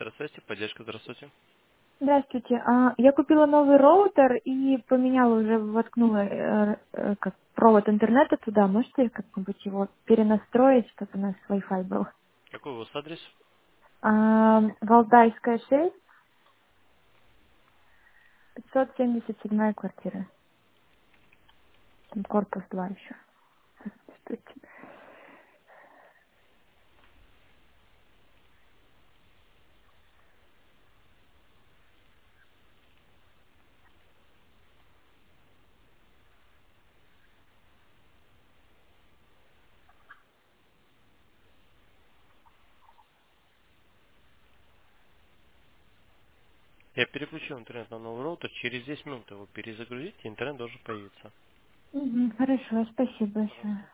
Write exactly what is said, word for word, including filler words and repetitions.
Здравствуйте, поддержка, здравствуйте. Здравствуйте. А, я купила новый роутер и поменяла уже, воткнула э, э, как провод интернета туда. Можете как-нибудь его перенастроить, чтобы у нас Wi-Fi был? Какой у вас адрес? А, Валдайская шесть, пятьсот семьдесят седьмая квартира. Там корпус два еще. Здравствуйте. Я переключил интернет на новый роутер. Через десять минут его перезагрузить, и интернет должен появиться. Мгм, хорошо, спасибо большое. Пожалуйста.